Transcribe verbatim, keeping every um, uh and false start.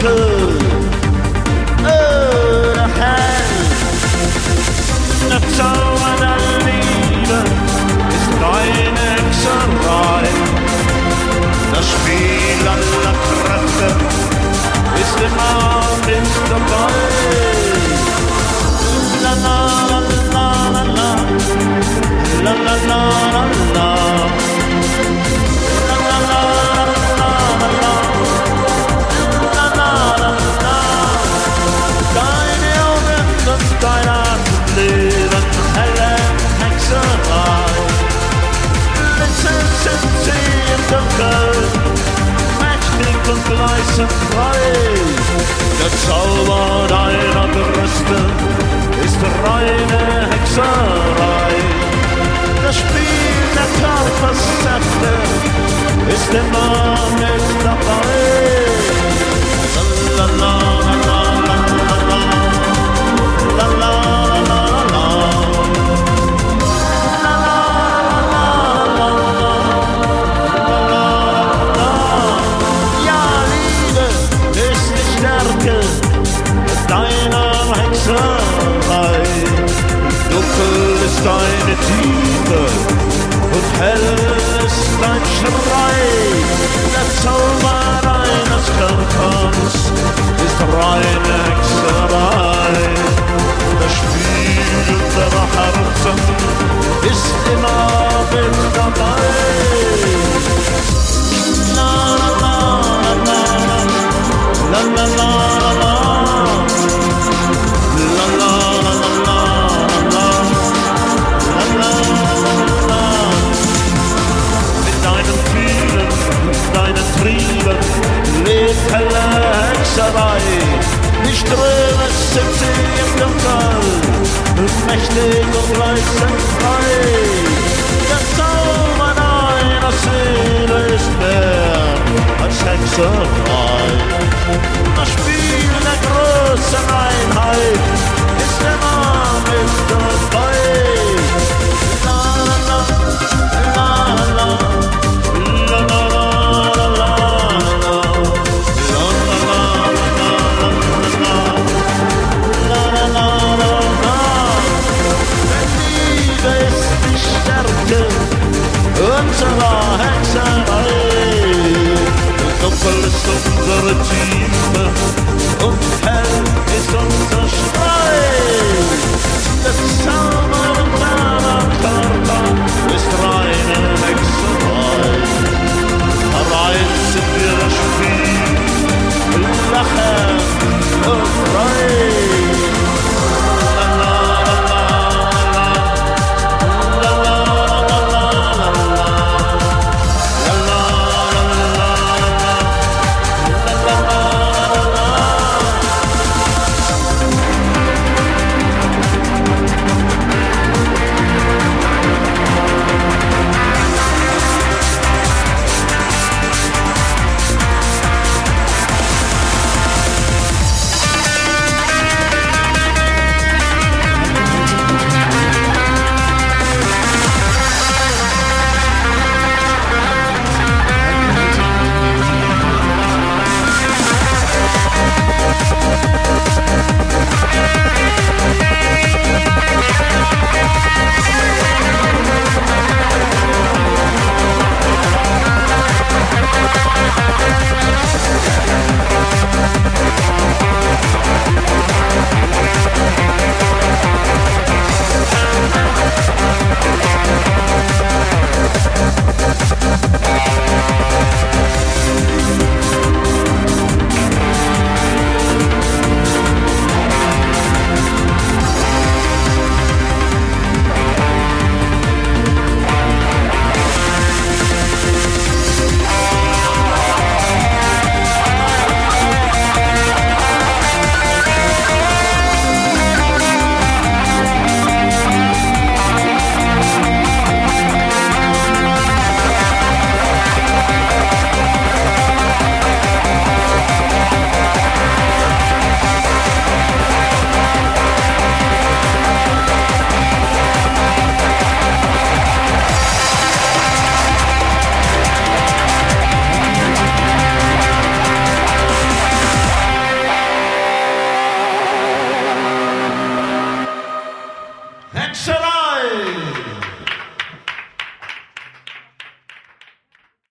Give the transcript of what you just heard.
dunkel oder hell. Der Zauber der Liebe ist reine Hexerei. Das Spiel aller Kräfte ist immer mit dabei. La la la la la la, la la la la la, la la la la la, la la la la. Deine Augen und dein Atemleben, helle Hexerei. Blitzen sind sie im Dunkeln, mächtig und gleißenfrei. Der Zauber deiner Brüste ist reine Hexerei. Das Spiel der Körpersäfte ist immer mit dabei. La la la la la la la, la la la la la, la la la la la. Ja, Liebe ist die Stärke deiner Hexerei. Dunkel ist deine Tiefe und hell ist dein Schrei. Der Zauber deines Körpers ist reine Hexerei. Das Spiel unserer Herzen ist immer mit dabei. La la la la la, la la la la, la la la la. Deinen Trieben lebt helle Hexerei. Die Ströme sind sie im Dunkel, mächtig und gleißenfrei. Der Zauber deiner Seele ist mehr als Hexerei. Das Spiel der großen Einheit ist immer mit dabei. La la la, la la la. Unserer Hexerei, dunkel ist unsere Tiefe und